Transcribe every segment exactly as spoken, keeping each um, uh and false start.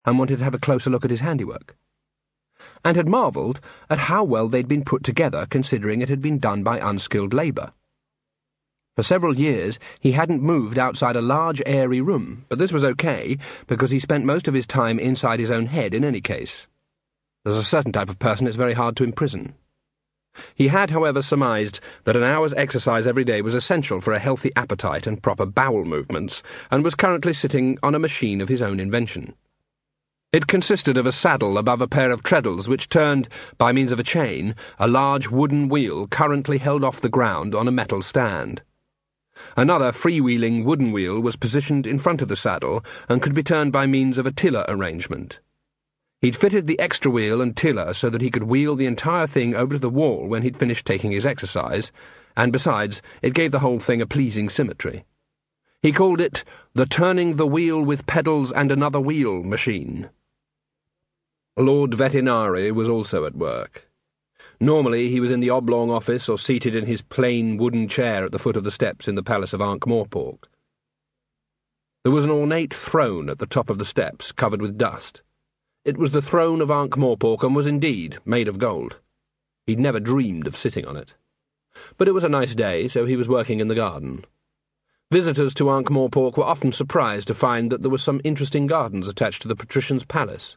and wanted to have a closer look at his handiwork, and had marvelled at how well they'd been put together considering it had been done by unskilled labour. For several years he hadn't moved outside a large airy room, but this was okay, because he spent most of his time inside his own head in any case. There's a certain type of person it's very hard to imprison. He had, however, surmised that an hour's exercise every day was essential for a healthy appetite and proper bowel movements, and was currently sitting on a machine of his own invention. It consisted of a saddle above a pair of treadles which turned, by means of a chain, a large wooden wheel currently held off the ground on a metal stand. Another freewheeling wooden wheel was positioned in front of the saddle and could be turned by means of a tiller arrangement. He'd fitted the extra wheel and tiller so that he could wheel the entire thing over to the wall when he'd finished taking his exercise, and besides, it gave the whole thing a pleasing symmetry. He called it the turning the wheel with pedals and another wheel machine. Lord Vetinari was also at work. Normally he was in the oblong office or seated in his plain wooden chair at the foot of the steps in the palace of Ankh-Morpork. There was an ornate throne at the top of the steps, covered with dust. It was the throne of Ankh-Morpork and was indeed made of gold. He'd never dreamed of sitting on it. But it was a nice day, so he was working in the garden. Visitors to Ankh-Morpork were often surprised to find that there were some interesting gardens attached to the patrician's palace.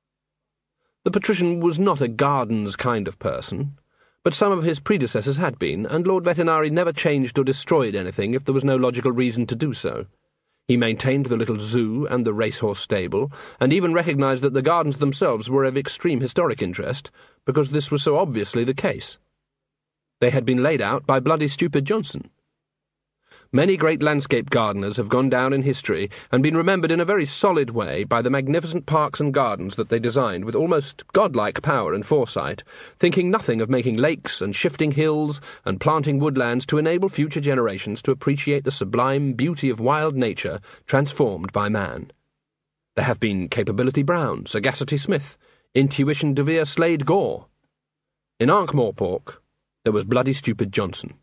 The patrician was not a gardens kind of person, but some of his predecessors had been, and Lord Vetinari never changed or destroyed anything if there was no logical reason to do so. He maintained the little zoo and the racehorse stable, and even recognised that the gardens themselves were of extreme historic interest, because this was so obviously the case. They had been laid out by Bloody Stupid Johnson. Many great landscape gardeners have gone down in history and been remembered in a very solid way by the magnificent parks and gardens that they designed with almost godlike power and foresight, thinking nothing of making lakes and shifting hills and planting woodlands to enable future generations to appreciate the sublime beauty of wild nature transformed by man. There have been Capability Brown, Sagacity Smith, Intuition De Vere Slade Gore. In Ankh-Morpork, there was Bloody Stupid Johnson.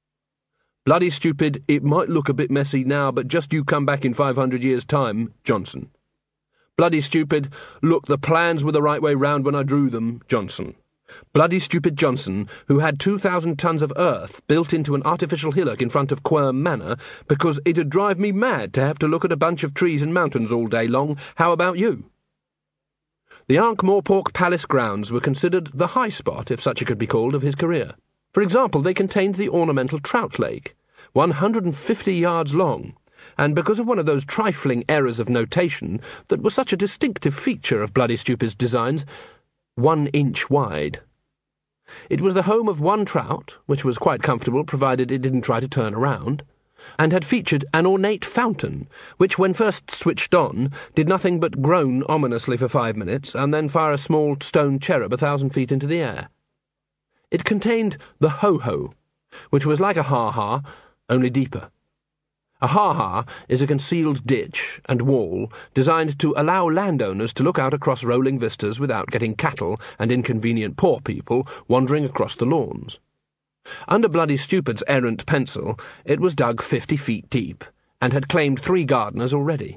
Bloody Stupid, it might look a bit messy now, but just you come back in five hundred years' time, Johnson. Bloody Stupid, look, the plans were the right way round when I drew them, Johnson. Bloody Stupid Johnson, who had two thousand tons of earth built into an artificial hillock in front of Quirm Manor, because it'd drive me mad to have to look at a bunch of trees and mountains all day long. How about you? The Ankh-Morpork Palace grounds were considered the high spot, if such it could be called, of his career. For example, they contained the ornamental trout lake, one hundred and fifty yards long, and because of one of those trifling errors of notation that was such a distinctive feature of Bloody Stupid's designs, one inch wide. It was the home of one trout, which was quite comfortable provided it didn't try to turn around, and had featured an ornate fountain, which, when first switched on, did nothing but groan ominously for five minutes and then fire a small stone cherub a thousand feet into the air. It contained the ho-ho, which was like a ha-ha, only deeper. A ha-ha is a concealed ditch and wall designed to allow landowners to look out across rolling vistas without getting cattle and inconvenient poor people wandering across the lawns. Under Bloody Stupid's errant pencil, it was dug fifty feet deep, and had claimed three gardeners already.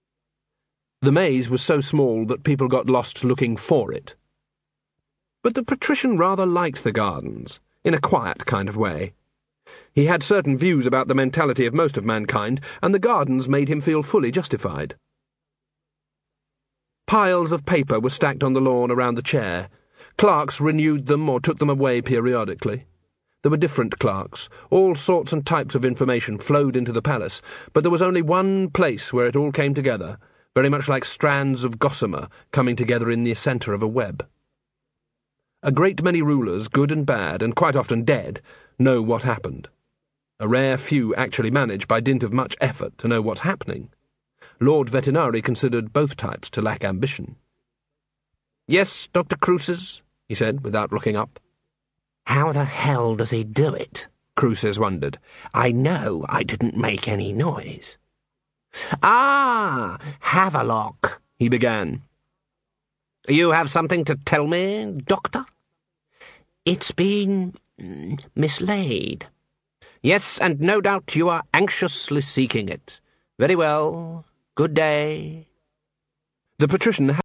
The maze was so small that people got lost looking for it. But the patrician rather liked the gardens, in a quiet kind of way. He had certain views about the mentality of most of mankind, and the gardens made him feel fully justified. Piles of paper were stacked on the lawn around the chair. Clerks renewed them or took them away periodically. There were different clerks. All sorts and types of information flowed into the palace, but there was only one place where it all came together, very much like strands of gossamer coming together in the centre of a web. A great many rulers, good and bad, and quite often dead, know what happened. A rare few actually manage, by dint of much effort, to know what's happening. Lord Vetinari considered both types to lack ambition. "Yes, Doctor Cruces," he said, without looking up. "How the hell does he do it?" Cruces wondered. "I know I didn't make any noise." "Ah, Havelock," he began. "You have something to tell me, Doctor?" "It's been mm, mislaid." "Yes, and no doubt you are anxiously seeking it. Very well. Good day." The patrician